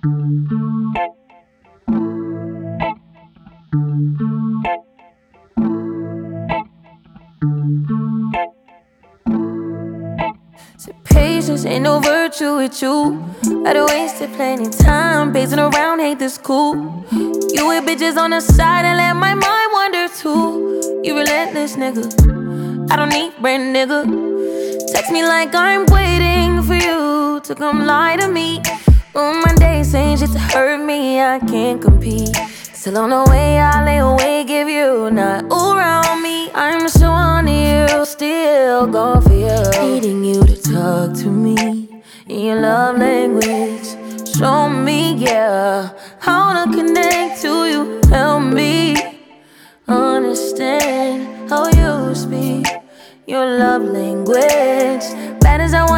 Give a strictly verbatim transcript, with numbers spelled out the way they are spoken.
So patience ain't no virtue with you. I done wasted plenty time pacing around, hate this cool. You with bitches on the side and let my mind wander too. You relentless nigga, I don't need brand nigga. Text me like I'm waiting for you to come lie to me. On my days saying shit to hurt me, I can't compete. Still on the way, I lay awake if you not around me. I'm so on you, still going for you. Needing you to talk to me in your love language. Show me, yeah, how to connect to you. Help me understand how you speak your love language. Bad as I want